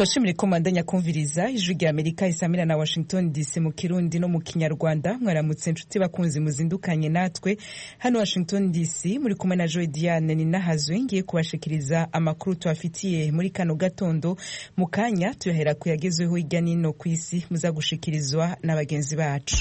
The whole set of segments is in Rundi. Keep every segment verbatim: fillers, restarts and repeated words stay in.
Twashimire ko mandanya kumviriza ijwi rya Amerika isamira na Washington D C mu Kirundi no mu Kinyarwanda. Mwaramutse inshuti bakunzi muzindukanye natwe hano Washington D C, muri kumwe na Joy Diane ni nahazwe ngiye kubashikiriza amakuru twafitiye muri kano gatondo. Mu kanya tuyahera kuyagezweho hirya nino ku isi muza gushikirizwa n'abagenzi bacu.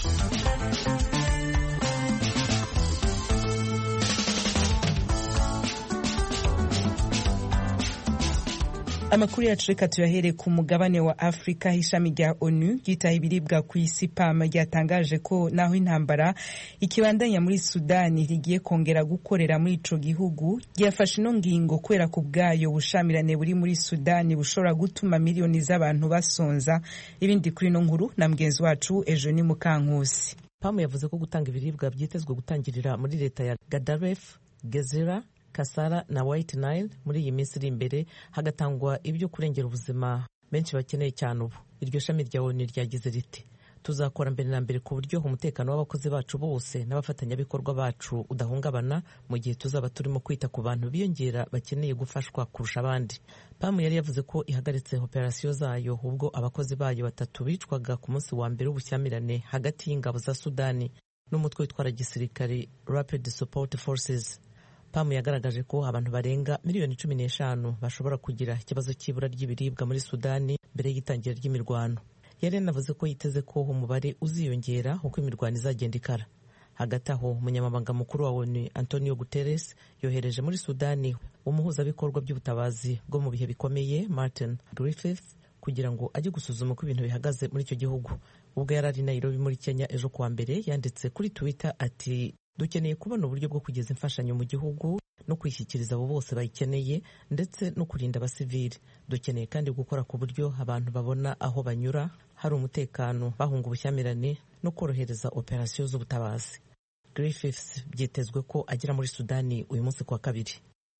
Amakuru yacu reka tuyahere ku mugabane wa Afrika. Ishami rya ONU ryitaye ibiribwa ku isi P A M ryatangaje ko naho intambara ikibandanya muri Sudani rigiye kongera gukorera muri ico gihugu, ryafashe ino ngingo kwera ku bwayo bushamirane buri muri Sudani bushobora gutuma miliyoni z'abantu basonza. Ibindi kuri no nkuru na mgenzi wacu Eugenie Mukankusi. P A M yavuze ko gutanga ibiribwa byitezwe gutangirira muri leta ya Gadaref, Gezira, Kasara na White Nile muri iyi minsi iri imbere, hagatangwa ibyo kurengera ubuzima benshi bakeneye cyane. Ubu iryo shami rya ONU ryagize riti tuzakora mbere na mbere ku buryo umutekano w'abakozi bacu bose n'abafatanyabikorwa bacu udahungabana mu gihe tuzaba turimo kwita ku bantu biyongera bakeneye gufashwa kurusha abandi. P A M yari yavuze ko ihagaritse operasiyo zayo ubwo abakozi bayo batatu bicwaga ku munsi wa mbere w'ubushyamirane hagati y'ingabo za Sudani n'umutwe witwara gisirikare Rapid Support Forces. P A M yagaragaje ko abantu barenga miliyoni cumi n'eshanu bashobora kugira ikibazo cy'ibura ry'ibiribwa muri Sudani mbere y'itangira ry'imirwano. Yari yanavuze ko yiteze ko umubare uziyongera uko imirwano izagenda ikara. Hagati aho umunyamabanga mukuru wa ONU Antonio Guterres yohereje muri Sudani umuhuzabikorwa by'ubutabazi bwo mu bihe bikomeye Martin Griffiths kugira ngo ajye gusuzuma uko ibintu bihagaze muri icyo gihugu. Ubwo yari ari Nairobi muri Kenya ejo kuwa mbere, yanditse kuri Twitter ati dukeneye kubona uburyo bwo kugeza imfashanyo mu gihugu no kwishyikiriza abo bose bayikeneye ndetse no kurinda abasivili. Dukeneye kandi gukora ku buryo abantu babona aho banyura hari umutekano bahunga ubushyamirane no korohereza operasiyo z'ubutabazi. Griffiths byitezwe ko agera muri Sudani uyu munsi kwa kabiri.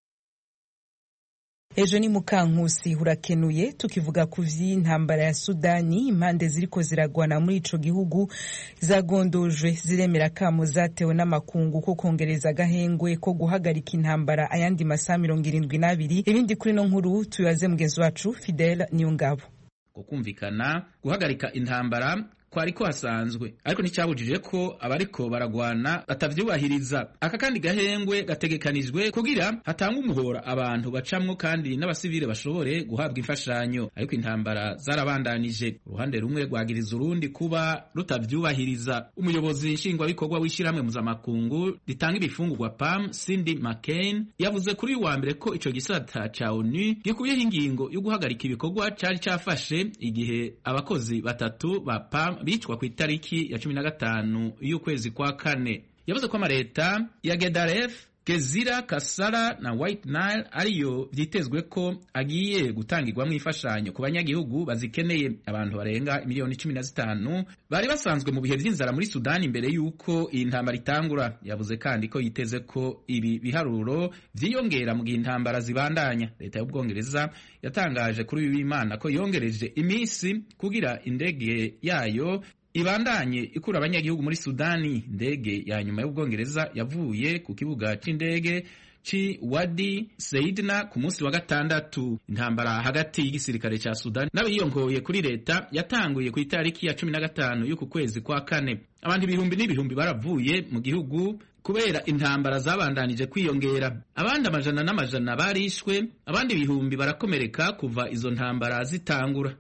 Ejo ni Mukankusi urakenuye. Tukivuga ku vy'intambara ya Sudani, impande ziriko ziragwana muri ico gihugu zagondojwe ziremera kamo zatewe n'amakungu ko kongereza agahengwe ko guhagarika intambara ayandi masaha mirongo irindwi n'abiri. Ibindi kuri no nkuru tuyaze mugenzi wacu Fidel Niyongabo. Kukumvikana guhagarika intambara kwari ko hasanzwe, ariko nticyabujije ko abariko baragwana batavyubahiriza. Aka kandi gahengwe gategekanijwe kugira hatanga umuhora abantu bacamwo kandi n'abasivile bashobore guhabwa imfashanyo, ariko intambara zarabandanije. Uruhande rumwe rwagiriza urundi kuba rutavyubahiriza. Umuyobozi nshingwa bikorwa w'ishiramwe mpuzamakungu ritanga ibifungurwa P A M Cindy McCain yavuze kuri wa mbere ko ico gisata ca ONU gikuyeho ingingo yo guhagarika ibikorwa cari cafashe igihe abakozi batatu ba P A M bicwa ku itariki ya cumi na gatanu y'ukwezi kwa kane. Yavuze ko amareta ya Gedaref, Gezira, Kasara na White Nile ariyo vyitezwe ko agiye gutangirwamwo imfashanyo ku banyagihugu bazikeneye. Abantu barenga miliyoni cumi na zitanu bari basanzwe mu bihe vy'inzara muri Sudani mbere yuko iyi ntambara itangura. Yavuze kandi ko yiteze ko ibi biharuro vyiyongera mu gihe intambara zibandanya. Leta y'Ubwongereza yatangaje kuri uyu w'Imana ko yongereje imisi kugira indege yayo ibandanye ikura abanyagihugu muri Sudani. Indege ya nyuma y'Ubwongereza yavuye ku kibuga c'indege ci Wadi Seidna ku munsi wa gatandatu. Intambara hagati y'igisirikare ca Sudani n'abiyongoye kuri leta yatanguye ku itariki ya cumi na gatanu y'uku kwezi kwa kane. Abantu ibihumbi n'ibihumbi baravuye mu gihugu kubera intambara zabandanije kwiyongera. Abandi amajana n'amajana barishwe, abandi ibihumbi barakomereka kuva izo ntambara zitangura.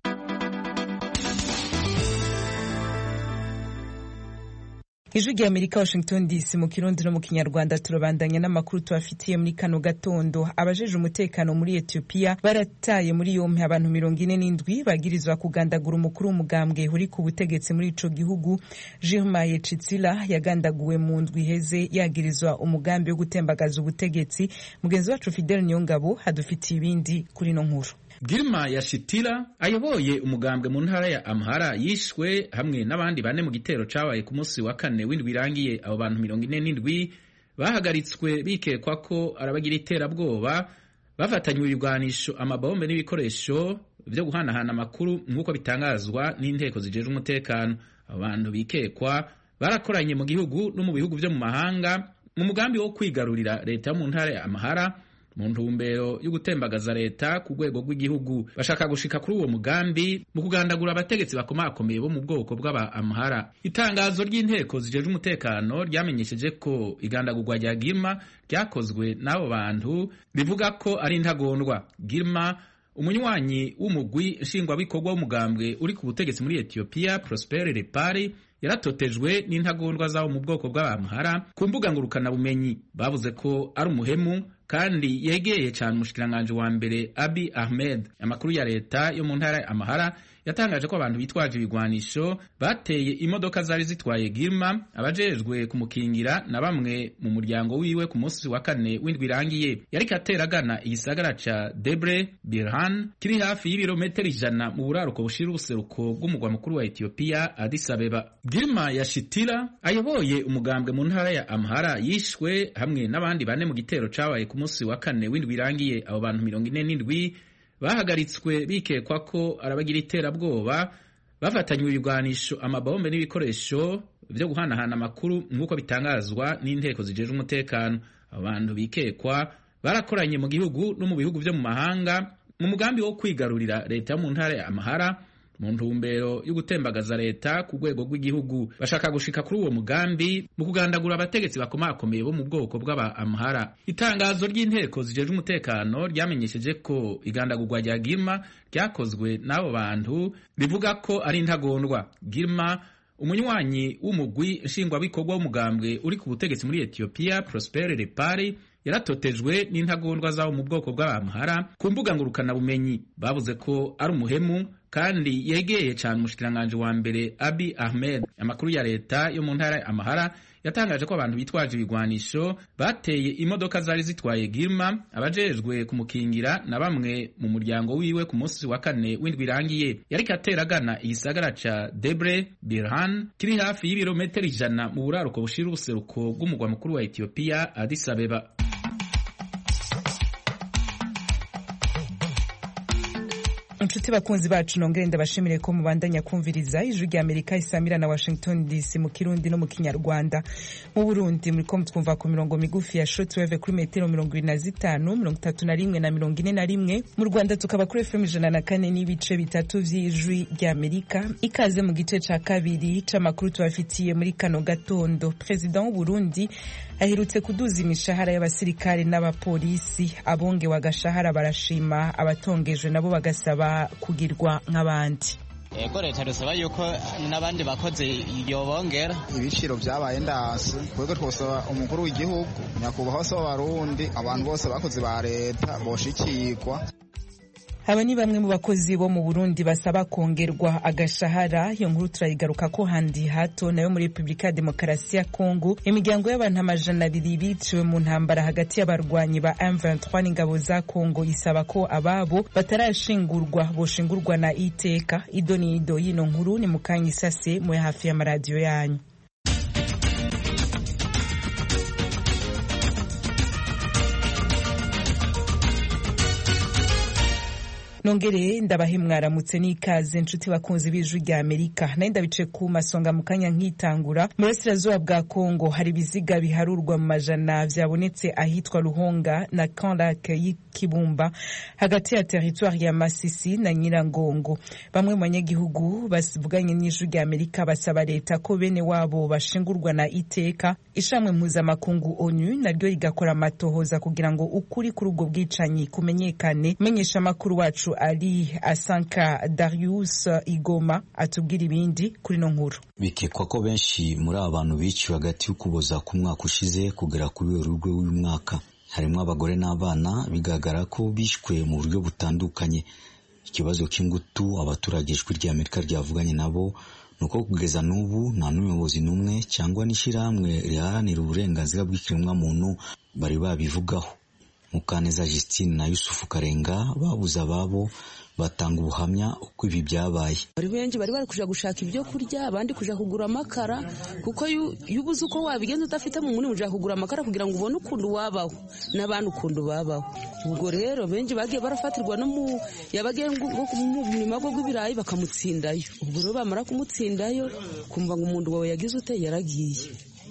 Ijwi rya Amerika Washington D C mu Kirundi no mu Kinyarwanda. Turabandanya n'amakuru tubafitiye muri kano gatondo. Abajeje umutekano muri Ethiopia barataye muri yompi abantu mirongo ine n'indwi bagirizwa kugandagura umukuru w'umugambwe uri ku butegetsi muri ico gihugu. Jeremiah Chitsila yagandaguwe mu ndwi heze yagirizwa umugambi wo gutembagaza ubutegetsi. Mugenzi wacu Fidel Niyongabo hadufitiye ibindi kuri no nkuru. Girma ya Shitila ayoboye umugambwe mu ntara ya Amhara yishwe hamwe n'abandi bane mu gitero cabaye ku munsi wa kane w'indwi irangiye. Abo bantu mirongo ine n'indwi bahagaritswe bikekwa ko arabagira iterabwoba, bafatanywe ibigwanisho, amabombe n'ibikoresho byo guhanahana amakuru nk'uko bitangazwa n'inteko zijeje umutekano. Abo bantu bikekwa barakoranye mu gihugu no mu bihugu byo mu mahanga mu mugambi wo kwigarurira leta mu ntara ya Amhara mu ntumbero yo gutembagaza leta ku rwego rw'igihugu. Bashaka gushika kuri uwo mugambi mu kugandagura abategetsi bakomakomeye bo mu bwoko bw'aba Amhara. Itangazo ry'inteko zijeje umutekano ryamenyesheje ko igandagurwa rya Girma ryakozwe n'abo bantu rivuga ko ari intagondwa. Girma, umunywanyi w'umugwi nshingwabikorwa w'umugambwe uri ku butegetsi muri Ethiopia, Prosperity Party, yaratotejwe n'intagondwa zabo mu bwoko bw'Abamhara ku mbuga ngurukana bumenyi. Bavuze ko ari umuhemu kandi yegeye cyane umushikiranganje wa mbere Abiy Ahmed. Amakuru ya leta yo mu ntara ya Amhara yatangaje ko abantu bitwaje ibigwanisho bateye imodoka zari zitwaye Girma, abajejwe kumukingira na bamwe mu muryango wiwe ku munsi wa kane w'indwi irangiye. Yari kateragana igisagara ca Debre Birhan kiri hafi y'ibirometero ijana mu buraruko bushira ubuseruko bw'umugwa mukuru wa Ethiopia, Addis Abeba. Girma Yashitira ayoboye umugambwe mu ntara ya Amhara yishwe hamwe n'abandi bane mu gitero cabaye ku munsi wa kane w'indwi irangiye. Abo bantu mirongo ine n'indwi bahagaritswe bikekwa ko arabagira iterabwoba, bafatanywe ibigwanisho, amabombe n'ibikoresho byo guhanahana amakuru nk'uko bitangazwa n'inteko zijeje umutekano. Abantu bikekwa barakoranye mu gihugu no mu bihugu byo mu mahanga mu mugambi wo kwigarurira leta mu ntara ya Amhara mu ntumbero yo gutembagaza leta ku rwego rw'igihugu. Bashaka gushika kuri uwo mugambi mu kugandagura abategetsi bakomakomeye bo mu bwoko bw'aba Amhara. Itangazo ry'inteko zijeje umutekano ryamenyesheje ko igandagurwa rya Girma ryakozwe n'abo bantu rivuga ko ari intagondwa. Girma, umunywanyi w'umugwi nshingwabikorwa w'umugambwe uri ku butegetsi muri Ethiopia, Prosperity Party, yaratotejwe n'intagondwa zabo mu bwoko bw'Abamhara ku mbuga ngurukana bumenyi. Bavuze ko ari umuhemu kandi yegeye cyane umushikiranganje wa mbere Abiy Ahmed. Amakuru ya leta yo mu ntara ya Amhara yatangaje ko abantu bitwaje ibigwanisho bateye imodoka zari zitwaye Girma, abajejwe kumukingira na bamwe mu muryango wiwe ku munsi wa kane w'indwi irangiye. Yari kateragana igisagara ca Debre Birhan kiri hafi y'ibirometero ijana mu buraruko bushira ubuseruko bw'umugwa mukuru wa Ethiopia, Addis Abeba. Inshuti bakunzi bacu nongere ndabashimire ko mubandanya kumviriza ijwi rya Amerika isamira na Washington D C mu Kirundi no mu Kinyarwanda. Mu Burundi muri ko mutwumva ku mirongo migufi ya shortwave kuri metero mirongo ine na zitanu, mirongo itatu na rimwe na mirongo ine na rimwe. Mu Rwanda tukaba kuri F M ijana na kane n'ibice bitatu vy'ijwi rya Amerika. Ikaze mu gice ca kabiri c'amakuru tubafitiye muri kano gatondo. President w'u Burundi ahirutse kuduza imishahara y'abasirikare n'abapolisi. Abongewe agashahara barashima, abatongejwe nabo bagasaba kugirwa nk'abandi. Ego leta dusaba yuko n'abandi bakoze yobongera ibiciro byabaye ndase, kwego twosaba umukuru w'igihugu nyakubahwa so Barundi abantu bose bakoze ba leta boshikirwa. Aba ni bamwe mu bakozi bo mu Burundi basaba kongerwa agashahara. Iyo nkuru turayigaruka ko handi hato. Nayo muri Republika ya Demokarasi ya Kongo imiryango y'abantu amajana abiri biciwe mu ntambara hagati y'abarwanyi ba M vingt-trois n'ingabo za Kongo isaba ko ababo batarashingurwa boshingurwa na iteka. Idoni ido yino nkuru ni mukanya isase mu hafi y'amaradiyo yanyu. Nongere ndabahe mwaramutse n'ikaze nshuti bakunzi b'ijwi rya Amerika. Naye ndabice ku masonga mu kanya nkitangura. Mu burasirazuba bwa Kongo hari ibiziga biharurwa mu majana vyabonetse ahitwa Ruhonga na Kandak y'Ikibumba hagati ya territoire ya Masisi na Nyirangongo. Bamwe mu banyagihugu basivuganye n'ijwi rya Amerika basaba leta ko bene wabo bashingurwa na iteka. Ishamwe mpuzamakungu ONU naryo rigakora amatohoza kugira ngo ukuri kuri ubwo bwicanyi kumenyekane. Menyesha amakuru wacu Ali Asanka Darius Igoma atubwira ibindi kuri no nkuru. Bikekwa ko benshi muri abantu biciwe hagati y'ukuboza ku mwaka ushize kugera kuri Werurwe w'uyu mwaka harimo abagore n'abana, bigaragara ko bishwe mu buryo butandukanye. Ikibazo cy'ingutu abaturage ijwi rya Amerika ryavuganye nabo nuko kugeza n'ubu nta n'umuyobozi n'umwe cyangwa n'ishyirahamwe riharanira uburenganzira bw'ikiremwa muntu bari babivugaho. Mukaneza Justine na Yusufu Karenga babuze ababo batanga ubuhamya uko ibi byabaye. Bari benshi bari bari kuja gushaka ibyo kurya, abandi kuja kugura amakara, kuko yubuze uko wabigenza udafite mu muri uja kugura amakara kugira ngo ubone ukundu wabaho n'abandi ukundu babaho. Ubwo rero benshi bagiye barafatirwa no mu yabagiye ngo mu nyuma bwo gw'ibirayi bakamutsindayo. Ubwo rero bamara kumutsindayo kumva ngo umuntu wawe yagize ute yaragiye.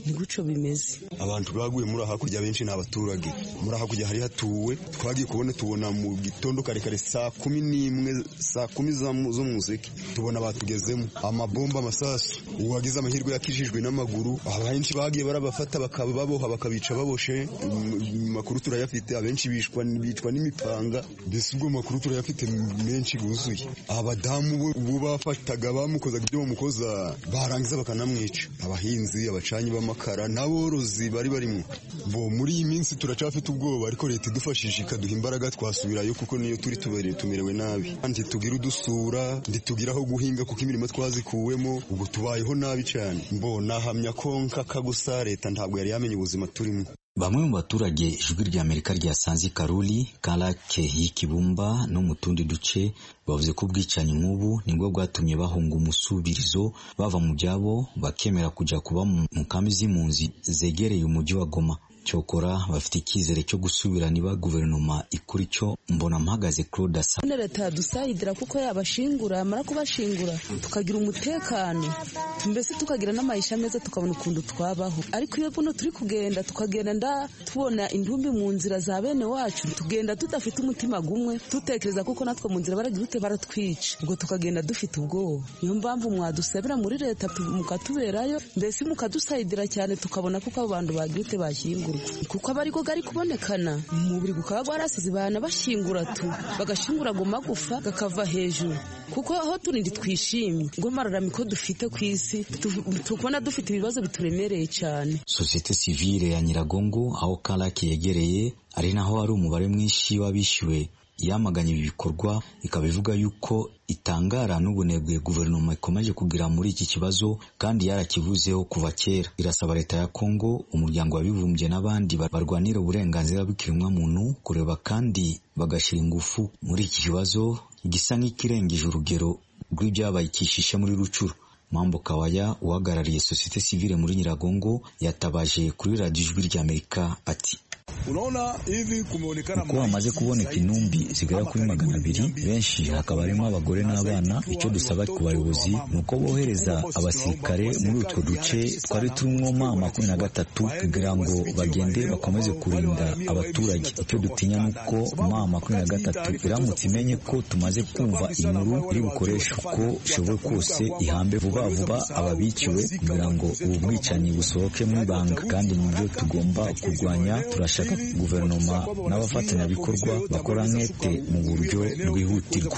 ni guco bimeze. Abantu baguye muri hakurya benshi n'abaturage muri hakurya hari hatuwe twagiye kubona tubona mu gitondo kare kare saa kumi n'imwe saa kumi zo mu museke tubona batugezemo amabomba amasasu uwagize amahirwe yakishijwe n'amaguru abenshi bagiye barabafata bakaba baboha bakabica baboshe makuru turayafite abenshi bishwa bicwa n'imipanga mbese ubwo makuru turayafite menshi guzuye abadamu bo bafataga bamukozaga ibyo bamukoza barangiza bakanamwica abahinzi abacanyi b'amakara n'aborozi bari barimo bo muri iyi minsi turacafite ubwoba ariko leta idufashije ikaduha imbaraga twasubirayo kuko niyo turi tubereye tumerewe nabi kandi tugira udusura nditugira aho guhinga kuko imirimo twazikuwemo ubwo tubayeho nabi cyane mbo nahamya ko nkaka gusa leta ntabwo yari yamenye ubuzima turimo. Bamwe mu baturage ijwi rya Amerika ryasanze Karuli, Kalake y'Ikibumba no mu tundi duce bavuze ko ubwicanyi nk'ubu nibwo bwatumye bahunga umusubirizo bava mu byabo bakemera kujya kuba mu kambi z'impunzi zegereye umujyi wa Goma. Cyokora bafite icyizere cyo gusubira niba guverinoma ikuri cyo mbona mpagaze Claude Asa. Leta dusayidira kuko yabashingura amara kubashingura tukagira umutekano mbese tukagira n'amayisha meza tukabona ukuntu twabaho ariko iyo buno turi kugenda tukagenda nda tubona indumbi mu nzira za bene wacu tugenda tudafite umutima gumwe tutekereza kuko natwe mu nzira baragira ute baratwica ubwo tukagenda dufite ubwoba niyo mpamvu mwadusabira muri leta mukatuberayo mbese mukadusayidira cyane tukabona kuko abo bantu bagira ute bashyingura kuko abari ko gari kubonekana umubiri gukaba gwarasize bana bashingura tu bagashingura go magufa gakava hejuru kuko aho turindi twishimye ngo mararamiko dufite kwisi tukubona dufite ibibazo bituremereye cyane. Societe civile ya Nyiragongo aho Kalake yegereye ari naho ari umubare mwinshi wabishyuwe yamaganye ibi bikorwa ikabivuga yuko itangara n'ubunebwe guverinoma ikomeje kugira muri iki kibazo kandi yarakivuzeho kuva kera. Irasaba leta ya Kongo, umuryango wabibumbye n'abandi barwanira uburenganzira bw'ikiremwa muntu kureba kandi bagashira ingufu muri iki kibazo gisa nk'ikirengeje urugero rw'ibyabayikishisha muri Rucuru. Mambo Kawaya uhagarariye Societe Civile muri Nyiragongo yatabaje kuri Radio Ijwi rya Amerika ati uko hamaze kuboneka intumbi zigera kuri magana abiri benshi hakaba harimo abagore n'abana. Icyo dusaba ku bayobozi ni uko bohereza abasirikare muri utwo duce twari turimo ma makumyabiri na gatatu kugira ngo bagende bakomeze kurinda abaturage. Icyo dutinya ni uko ma makumyabiri na gatatu iramutse imenye ko tumaze kumva inkuru iri bukoresha uko ishoboye kose ihambe vuba vuba ababiciwe kugira ngo ubu bwicanyi busohoke mu ibanga kandi nibyo tugomba kurwanya. Turashaka guverinoma n'abafatanyabikorwa bakora nkete mu buryo bwihutirwa.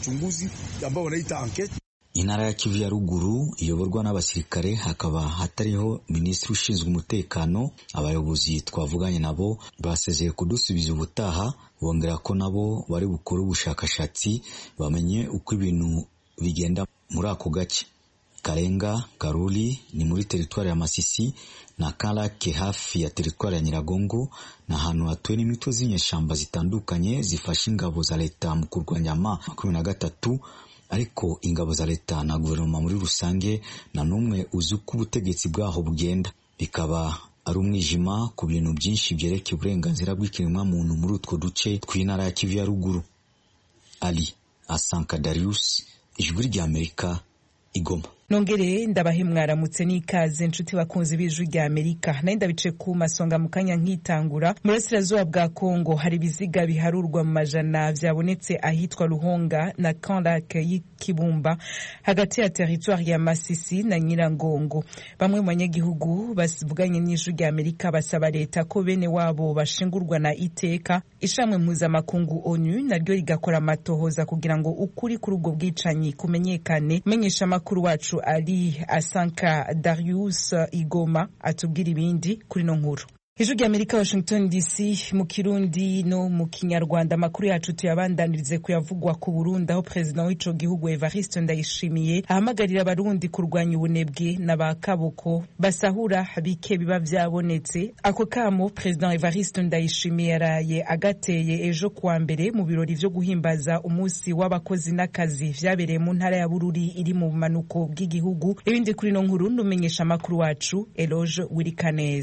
Intara ya Kivu ya ruguru iyoborwa n'abasirikare hakaba hatariho minisitiri ushinzwe umutekano. Abayobozi twavuganye nabo basezeye kudusubiza ubutaha bongera ko nabo bari bukora ubushakashatsi bamenye uko ibintu bigenda muri ako gace. Karenga Karuli ni muri teritwari ya Masisi na Kalake hafi ya teritwari ya Nyiragongo na ahantu hatuwe n'imitwe z'inyeshamba zitandukanye zifasha ingabo za leta mu kurwanya ma makumyabiri na gatatu ariko ingabo za leta na guverinoma muri rusange na numwe uzi uko ubutegetsi bwaho bugenda. Bikaba ari umwijima ku bintu byinshi byerekeye uburenganzira bw'ikiremwa muntu muri utwo duce tw'intara ya Kivu ya ruguru. Ali Asanka Darius, Ijwi rya Amerika, Igoma. Nongere ndabahe mwaramutse n'ikaze nshuti bakunzi b'Ijwi rya Amerika. Naye ndabice ku masonga mu kanya nkitangura. Mu burasirazuba bwa Kongo hari ibiziga biharurwa mu majana vyabonetse ahitwa Ruhonga na Kalake y'Ikibumba hagati ya territoire ya Masisi na Nyiragongo. Bamwe mu banyagihugu basivuganye n'Ijwi rya Amerika basaba leta ko bene wabo bashingurwa na iteka. Ishamwe mpuzamakungu ONU naryo rigakora amatohoza kugira ngo ukuri kuri ubwo bwicanyi kumenyekane. Menyesha makuru wacu Ali Asanka Darius Igoma atubwira ibindi kuri no nkuru. Ijwi rya Amerika, Washington D C, mu Kirundi no mu Kinyarwanda. Amakuru yacu tuyabandanirize kuyavugwa ku Burundi aho president w'ico gihugu Evariste Ndayishimiye ahamagarira abarundi kurwanya ubunebwe n'abakaboko basahura bike biba vyabonetse. Ako kamo president Evariste Ndayishimiye yaraye agateye ejo kuwa mbere mu birori vyo guhimbaza umunsi w'abakozi n'akazi vyabereye mu ntara ya Bururi iri mu bumanuko bw'igihugu. Ibindi kuri no nkuru numenyesha amakuru wacu Eloge Wirikaneza.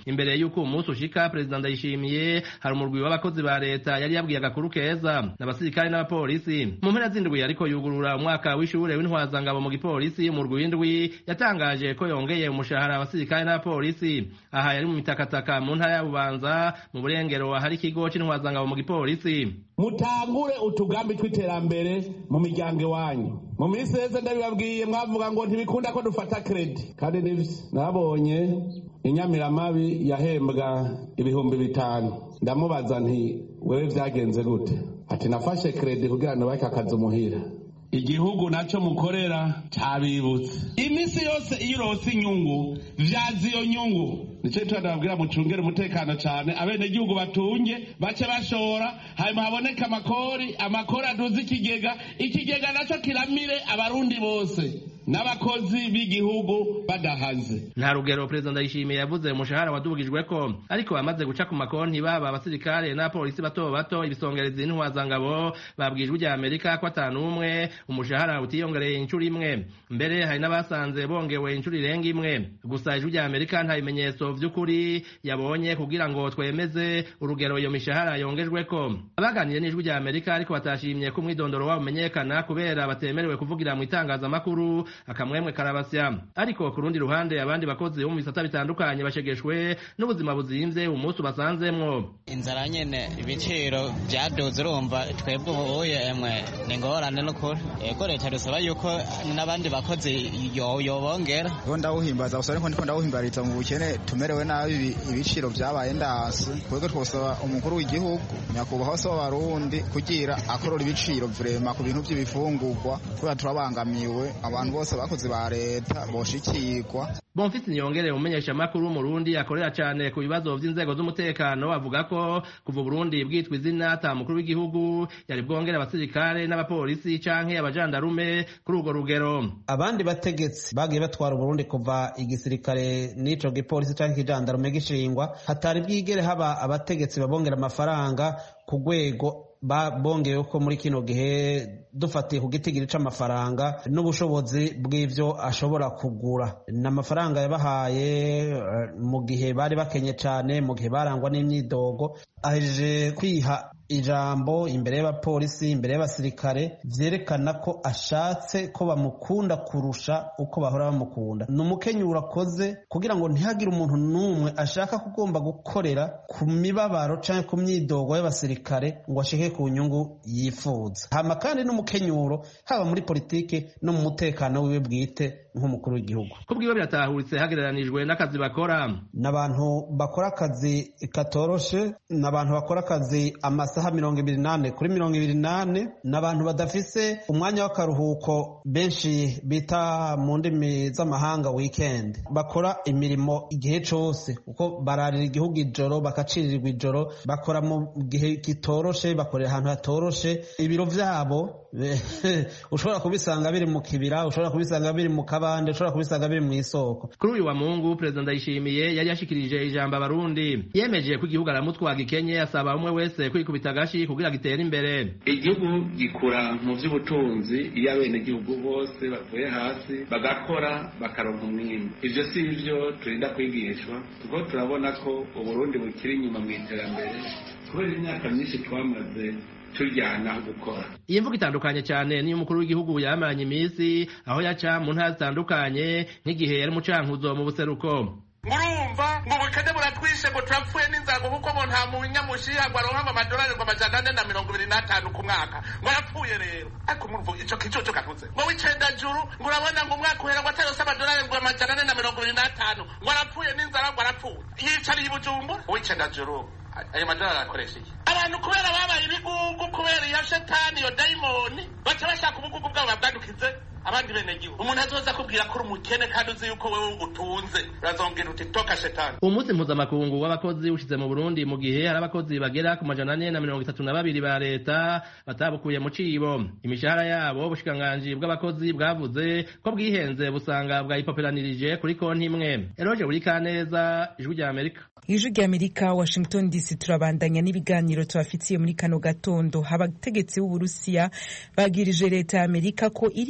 imbere y'uko umunsi ushika Perezida Ndayishimiye hari umurwi w'abakozi ba leta yari yabwiye agakuru keza n'abasirikare n'abapolisi mu mpera z'indwi ariko yugurura umwaka w'ishure w'intwazangabo mu gipolisi umurwi w'indwi yatangaje ko yongeye umushahara abasirikare n'abapolisi aha yari mu mitakataka mu ntara ya Bubanza mu burengero hari ikigo c'intwazangabo mu gipolisi. Mutangure utugambi tw'iterambere mu miryango iwanyu. Mu minsi yeze ndabibabwiye mwavuga ngo ntibikunda ko dufata credit kandi nivyo nabonye Inyamiramabi yahembwa ibihumbi bitanu ndamubaza nti wewe vyagenze gute ati nafashe credit kugira ngo bake akazi umuhira igihugu naco mukorera cabibutse imisi yose irose inyungu vyazi iyo nyungu nico twandabwira mucungere umutekano cyane abene gihugu batunge bace bashora hanyuma haboneka amakori amakori aduze ikigega ikigega naco kiramire abarundi bose n'abakozi b'igihugu badahaze. Nta rugero Perezida Ndayishimiye yavuze umushahara wadubugijwe ko ariko bamaze guca ku makonti baba abasirikare n'abapolisi bato bato ibisongerezi n'intwazangabo babwijwe rya Amerika ko atanu umwe umushahara utiyongereye inshuro imwe mbere hari n'abasanze bongewe inshuro irenga imwe gusa ijwi rya Amerika nta bimenyetso vy'ukuri yabonye kugira ngo twemeze urugero iyo mishahara yongejwe ko abaganiriye n'ijwi rya Amerika ariko batashimye ko umwidondoro wabo umenyekana kubera batemerewe kuvugira mu itangazamakuru akamwemwe karabasya ariko ku rundi ruhande abandi bakozi bo mu bisata bitandukanye bashegeshwe n'ubuzima buzimvye umunsi basanzemwo inzara nyene ibiciro byadoze urumva twebwe ubuye emwe ni ngorane n'ukuri ego leta dusaba yuko n'abandi bakozi yobongera bo ndawuhimbaza gusa ariko ndiko ndawuhimbariza mu bukene tumerewe nabi ibiciro vyabaye ndasi twebwe twosaba umukuru w'igihugu nyakubahwa se w'abarundi kugira akorora ibiciro vrema ku bintu by'ibifungurwa kubera turabangamiwe abantu bose bakozi ba leta boshikirwa. Bonfils Niyongere umenyesha makuru mu Burundi akorera cyane ku bibazo by'inzego z'umutekano avuga ko kuva Burundi bwitwa izina ata mukuru w'igihugu yari bwongera abasirikare n'abapolisi canke abajandarume kuri urwo rugero. Abandi bategetsi bagiye batwara Burundi kuva igisirikare n'ico gipolisi canke ikijandarume gishingwa hatari bwigere haba abategetsi babongera amafaranga ku rwego bongewe ko muri kino gihe dufatiye ku gitigiri c'amafaranga n'ubushobozi bw'ivyo ashobora kugura n'amafaranga yabahaye mu gihe bari bakenye cane mu gihe barangwa n'imyidogo aheje kwiha ijambo imbere y'abapolisi imbere y'abasirikare vyerekana ko ashatse ko bamukunda kurusha uko bahora bamukunda n'umukenyuro akoze kugira ngo ntihagire umuntu n'umwe ashaka kugomba gukorera ku mibabaro canke ku myidogo y'abasirikare ngo ashike ku nyungu yifuza hama kandi n'umukenyuro haba muri politike no mu mutekano wiwe bwite nk'umukuru w'igihugu kubwiwe biratahuritse hagereranijwe n'akazi bakora n'abantu bakora akazi katoroshe n'abantu bakora akazi amasaha mirongo ibiri nane kuri mirongo ibiri nane n'abantu badafise umwanya w'akaruhuko benshi bita mu ndimi z'amahanga weekend bakora imirimo igihe cose uko bararira igihugu ijoro bakacirirwa ijoro bakora mu gihe kitoroshe bakorera ahantu hatoroshe ibiro vyabo ushobora kubisanga biri mu kibira ushobora kubisanga biri mu kabande ushobora kubisanga biri mu isoko. Kuri uyu wa Mungu Perezida Ndayishimiye yari yashikirije ijambo abarundi yemeje ko igihugu aramutwaga ikenye asaba umwe wese kwikubita gashi kugira gitere imbere. Igihugu gikura mu vy'ubutunzi iyo abene gihugu bose bavuye hasi bagakora bakaronka umwimbu ivyo si ivyo turinda kwigishwa tuko turabona ko Uburundi bukiri inyuma mu iterambere kubera imyaka myinshi twamaze tujyana gukora. Iyi mvugo itandukanye cyane niyo umukuru w'igihugu yamaranye iminsi aho yaca mu ntara zitandukanye nk'igihe yari mucankuzo mu buseruko. Murumva ngo bukene buratwishe ngo turapfuye n'inzara kuko ngo nta munyamushiha ngo aronka amadolari ngo amajana ane na mirongo ibiri n'atanu ku mwaka ngo arapfuye rero ariko murumva ico kicoco kavuze ngo w'icenda juru ngo urabona ngo umwaka uhera ngo atayose amadolari ngo amajana ane na mirongo ibiri n'atanu ngo arapfuye n'inzara ngo arapfuye yicariye i Bujumbura w'icenda juru ayo madolari akoresha iki abantu kubera babaye ibigugu kubera iyo shetani iyo dayimoni baca bashaka ubugugu bwabo babwadukize abandi bene gihugu umuntu azoza kubwira ko umukene kandi uzi yuko wewe utunze razongera uti toka shetani. Umunsi mpuzamakungu w'abakozi ushize mu Burundi mu gihe hari abakozi bagera ku majana ane na mirongo itatu na babiri ba leta batabukuye mu cibo imishahara yabo ubushikiranganji bw'abakozi bwavuze ko bwihenze busanga bwayipoperanirije kuri konti imwe. Eroje Burikaneza ijwi rya Amerika. Ijwi rya Amerika Washington D C turabandanya n'ibiganiro tubafitiye muri kano gatondo abategetsi b'Uburusiya bagirije leta ya Amerika ko iriko ira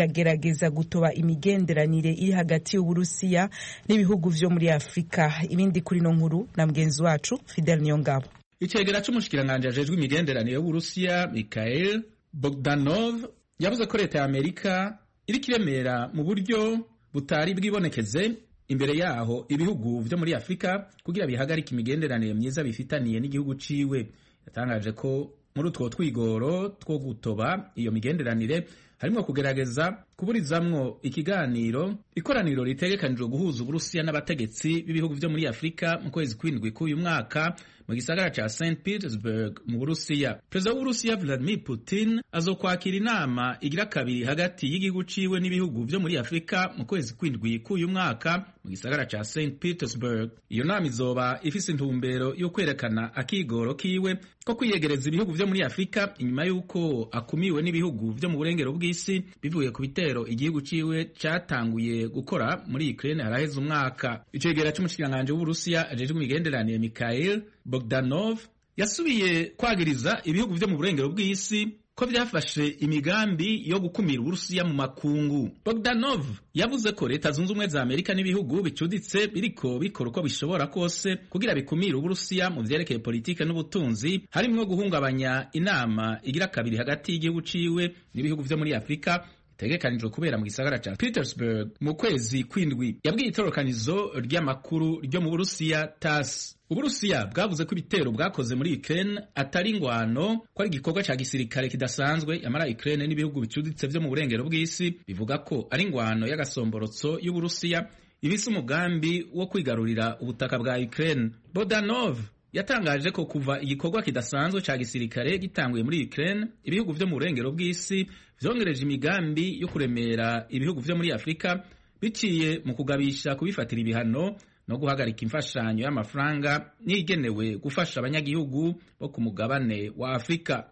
iragerageza gutoba imigenderanire iri hagati y'Uburusiya n'ibihugu vyo muri Afrika. Ibindi kuri no nkuru na mgenzi wacu Fidel Niyongabo. Icegera c'umushikiranganje ajejwe imigenderanire y'Uburusiya Mikhail Bogdanov yavuze ko leta ya Amerika iri kiremera mu buryo butari bwibonekeze imbere yaho ibihugu vyo muri Afrika kugira bihagarika imigenderanire myiza bifitaniye n'igihugu ciwe. Yatangaje ko muri utwo twigoro two gutoba iyo migenderanire harimo kugerageza kuburizamwo ikiganiro ikoraniro ritegekanijwe guhuza Uburusiya n'abategetsi b'ibihugu vyo muri Afrika mu kwezi kwindwi k'uyu mwaka mu gisagara ca Saint Petersburg mu Burusiya. Perezida w'Uburusiya Vladimir Putin azokwakira inama igira kabiri hagati y'igihugu ciwe n'ibihugu vyo muri Afrika mu kwezi kwindwi k'uyu mwaka mu gisagara ca Saint Petersburg. Iyo nama izoba ifise intumbero yo kwerekana akigoro kiwe ko kwiyegereza ibihugu vyo muri Afrika inyuma y'uko akumiwe n'ibihugu vyo mu burengero bw'isi bivuye ku bitero igihugu ciwe catanguye gukora muri Ukraine haraheze umwaka. Icegera c'umushikiranganje w'Uburusiya ajejwe imigenderanire Mikhail Bogdanov yasubiye kwagiriza ibihugu vyo mu burengero bw'isi ko vyafashe imigambi yo gukumira Uburusiya mu makungu. Bogdanov yavuze ko leta zunze ubumwe za Amerika n'ibihugu bicuditse biriko bikora uko bishobora kose kugira bikumire Uburusiya mu vyerekeye politike n'ubutunzi, harimwo guhungabanya inama igira kabiri hagati y'igihugu ciwe n'ibihugu vyo muri Afrika tegekanijwe kubera mu gisagara ca Petersburg mu kwezi kwindwi. Yabwiye itorokanizo ry'amakuru ryo mu Burusiya T A S S. Uburusiya bwavuze ko ibitero bwakoze muri Ukraine atari ingwano, ko ari igikorwa ca gisirikare kidasanzwe, yamara Ukraine n'ibihugu bicuditse vyo mu burengero bw'isi bivuga ko ari ingwano y'agasomborotso y'Uburusiya ibise umugambi wo kwigarurira ubutaka bwa Ukraine. Bogdanov yatangaje ko kuva igikorwa kidasanzwe ca gisirikare gitanguye muri Ukraine, ibihugu vyo mu burengero bw'isi vyongereje imigambi yo kuremera ibihugu vyo muri Afrika biciye mu kugabisha kubifatira ibihano no guhagarika imfashanyo y'amafaranga nigenewe gufasha abanyagihugu bo ku mugabane wa Afrika.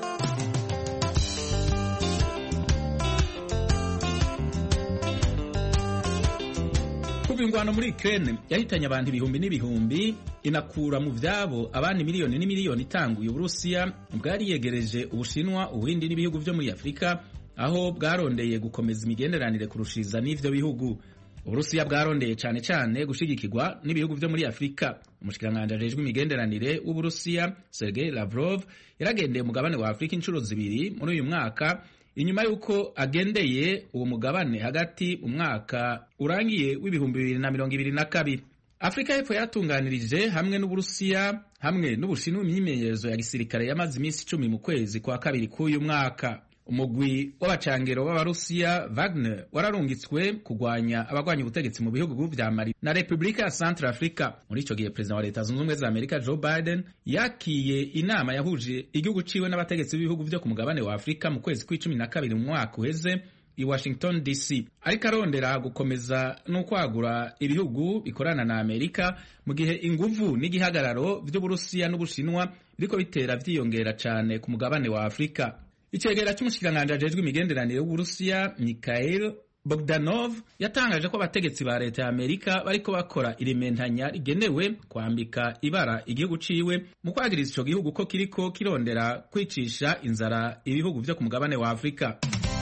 Kuva ingwano muri Ukraine yahitanye abantu ibihumbi n'ibihumbi, inakura mu vyabo abandi miliyoni n'imiliyoni itanguye, Uburusiya bwari yegereje Ubushinwa, Ubuhindi n'ibihugu vyo muri Afrika aho bwarondeye gukomeza imigenderanire kurushiriza n'ivyo bihugu. Uburusiya bwarondeye cane cane gushigikirwa n'ibihugu vyo muri Afrika. Umushikiranganje ajejwe imigenderanire w'Uburusiya Sergei Lavrov yaragendeye umugabane wa Afrika inshuro zibiri muri uyu mwaka inyuma yuko agendeye uwo mugabane hagati mu mwaka urangiye w'ibihumbi bibiri na mirongo ibiri na kabiri. Afrika y'Epfo yatunganirije hamwe n'Uburusiya hamwe n'Ubushinwa imyimenyerezo ya gisirikare yamaze iminsi icumi mu kwezi kwa kabiri k'uyu mwaka. Umugwi w'abacangero b'Abarusiya Wagner wararungitswe kugwanya abagwanya ubutegetsi mu bihugu vya Mali na Republika ya Central Africa. Muri ico gihe President wa Leta Zunze Ubumwe za Amerika Joe Biden yakiye inama yahuje igihugu ciwe n'abategetsi b'ibihugu vyo ku mugabane wa Afrika mu kwezi kw'icumi na kabiri mu mwaka uheze i Washington D C, ariko arondera gukomeza no kwagura ibihugu bikorana na Amerika mu gihe inguvu n'igihagararo vy'Uburusiya n'Ubushinwa biriko bitera vyiyongera cane ku mugabane wa Afrika. Icegera c'umushikiranganje ajejwe imigenderanire y'Uburusiya Mikhail Bogdanov yatangaje ko abategetsi ba leta ya Amerika bariko bakora irimentanya rigenewe kwambika ibara igihugu ciwe mu kwagiriza ico gihugu ko kiriko kirondera kwicisha inzara ibihugu vyo ku mugabane wa Afrika.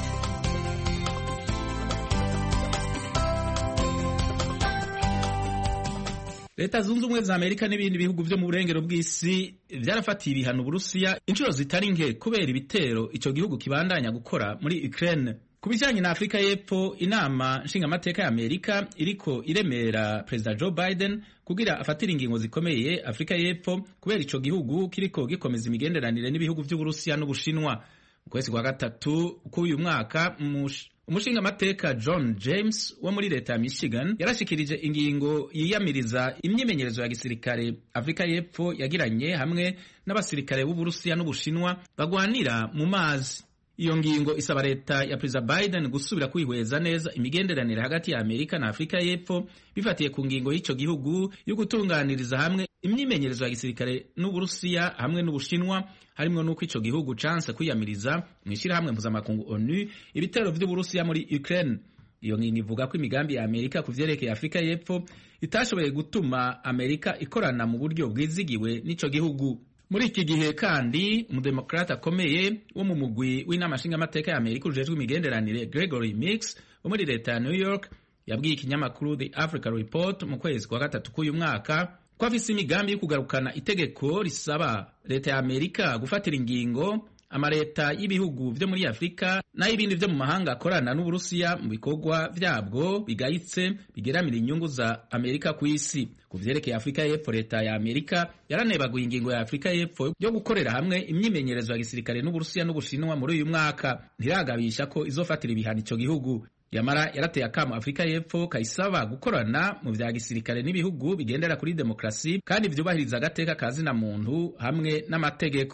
Leta zunze ubumwe za Amerika n'ibindi bihugu vyo mu burengero bw'isi vyarafatiye ibihano Uburusiya inshuro zitari nke kubera ibitero ico gihugu kibandanya gukora muri Ukraine. Ku bijanye na Afrika y'Epfo, inama nshingamateka ya Amerika iriko iremera President Joe Biden kugira afatira ingingo zikomeye Afrika y'Epfo kubera ico gihugu kiriko gikomeza imigenderanire n'ibihugu vy'Uburusiya n'Ubushinwa. Mu kwezi kwa gatatu k'uyu mwaka umushingamateka John James wo muri leta ya Michigan yarashikirije ingingo yiyamiriza imyimenyerezo ya gisirikare Afrika y'Epfo yagiranye hamwe n'abasirikare b'Uburusiya n'Ubushinwa bagwanira mu mazi. Iyo ngingo isaba leta ya President Biden gusubira kwihweza neza imigenderanire hagati ya Amerika na Afrika y'Epfo bifatiye ku ngingo y'ico gihugu yo gutunganiriza hamwe imyimenyerezo ya gisirikare n'Uburusiya hamwe n'Ubushinwa, harimwo nuko ico gihugu chance kwiyamiriza mwishira hamwe mpuzamakungu O N U ibitero vy'Uburusiya muri Ukraine. Iyo ngingo ivuga ko imigambi ya Amerika kuvyerekeye Afrika y'Epfo itashoboye gutuma Amerika ikorana mu buryo bwizigiwe n'ico gihugu. muri iki gihe kandi umudemokrate akomeye wo mu mugwi w'inama nshingamateka ya Amerika ujejwe imigenderanire Gregory Meeks wo muri leta ya New York yabwiye ikinyamakuru The Africa Report mu kwezi kwa gatatu k'uyu mwaka ko afise imigambi yo kugarukana itegeko risaba leta ya Amerika gufatira ingingo amaleta y'ibihugu vyo muri Afrika n'ibindi vyo mu mahanga akorana n'Uburusiya mu bikorwa vyabwo bigayitse bigeramira inyungu za Amerika ku isi. Ku vyerekeye Afrika y'Epfo, leta ya Amerika yaranebaguye ingingo ya Afrika y'Epfo yo gukorera hamwe imyimenyerezo ya gisirikare n'Uburusiya n'Ubushinwa muri uyu mwaka, ntiragabisha ko izofatira ibihano ico gihugu. Yamara yarateye akamo Afrika y'Epfo kayisaba gukorana mu vya gisirikare n'ibihugu bigendera kuri demokrasi kandi vyubahiriza agateka kazina muntu hamwe n'amategeko.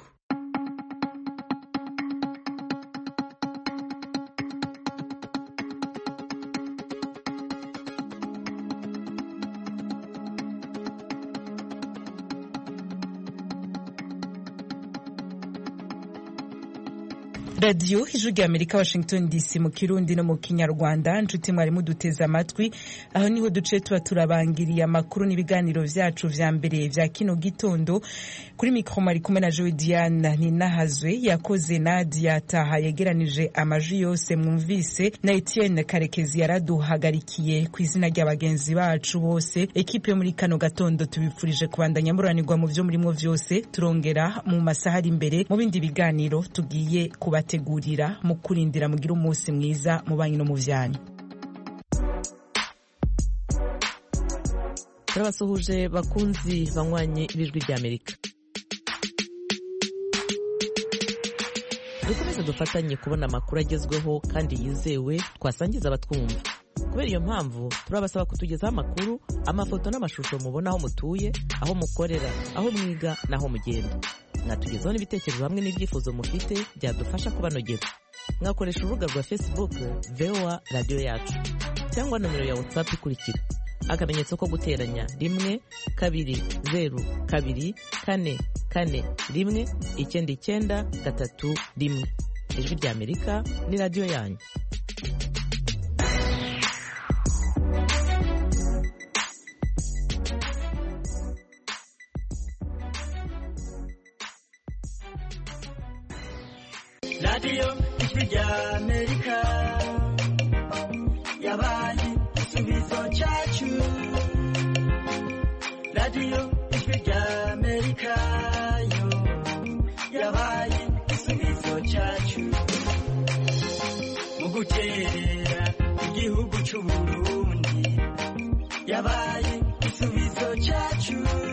Radio Ijwi Amerika Washington D C mu Kirundi no mu Kinyarwanda. Nshuti mwari muduteze amatwi, aho niho duce tuba turabangiriye amakuru n'ibiganiro vyacu vya mbere vya kino gitondo. Kuri mikro mari kumwe na Joe Diana Ninahazwe, yakoze Nadia Taha yegeranije amajwi yose mwumvise, na Etienne Karekezi yaraduhagarikiye. Ku izina ry'abagenzi bacu bose, ekipe yo muri kano gatondo tubifurije kubandanya muranirwa mu vyo murimo vyose. Turongera mu masaha ari imbere mu bindi biganiro tugiye kuba tegurira mu kurindira mugira umunsi mwiza mu banyi no mu vyanyu. Turabasuhuje bakunzi banywanyi ibijwi rya Amerika. Dukomeze dufatanye kubona amakuru agezweho kandi yizewe twasangiza abatwumva. Kubera iyo mpamvu turabasaba kutugezaho amakuru, amafoto n'amashusho mubona aho mutuye, aho mukorera, aho mwiga naho mugenda. Mwatugezaho n'ibitekerezo hamwe n'ibyifuzo mufite byadufasha kubanogera. Mwakoresha urubuga rwa Facebook V O A Radio Yacu cyangwa nomero ya WhatsApp ikurikira: akamenyetso ko guteranya rimwe kabiri zeru kabiri kane kane rimwe icyenda icyenda gatatu rimwe. Ijwi rya Amerika ni radio yanyu. Radio Ijwi rya Amerika yabaye igisubizo cyacu. Radio Ijwi rya Amerika yo yabaye igisubizo cyacu mu guterera igihugu cy'u Burundi. Yabaye igisubizo cyacu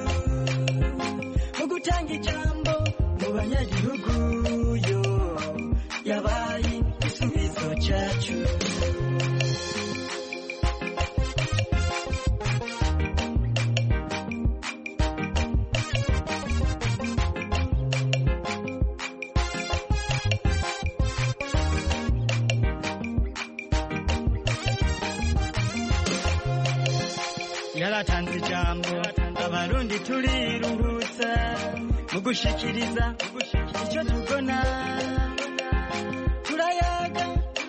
mu gutanga ijambo mu banyagihugu yo yabaye igisubizo cyacu. Yaratanze ijambo abarundi turiruhutsa mu gushikiriza icyo tubona. Turayaga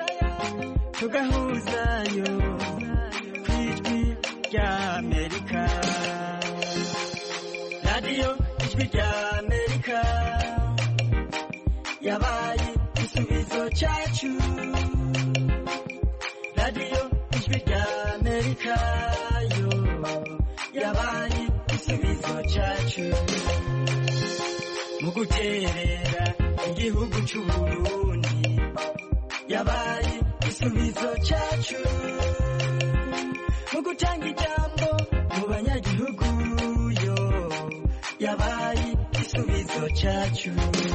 tugahuzayo kw'ijwi rya Amerika. Radio Ijwi rya Amerika yabaye igisubizo cyacu. Radio Ijwi rya Amerika yo yabaye igisubizo cyacu mu guterera igihugu cy'u Burundi. Yabaye igisubizo cyacu mu gutanga ijambo mu banyagihugu yo yabaye igisubizo cyacu.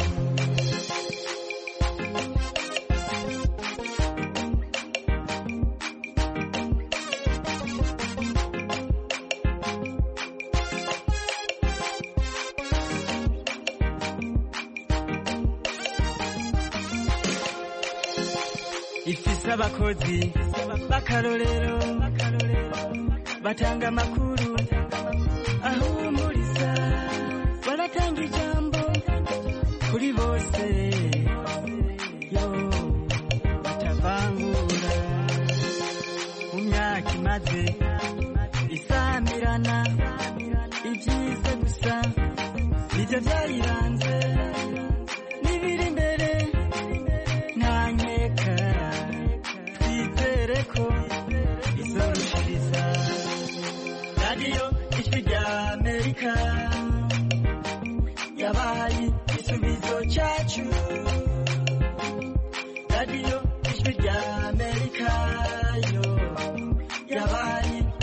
Ifise abakozi b'akarorero batanga amakuru ahumuriza, baratanga ijambo kuri bose yo batavangura. Mu myaka imaze isamirana ibyiza gusa ibyo byayiranze n'ibiri imbere nta nkeka twizere ko izorushiriza radiyo ijwi rya amerika yabaye igisubizo cyacu radiyo ijwi rya amerika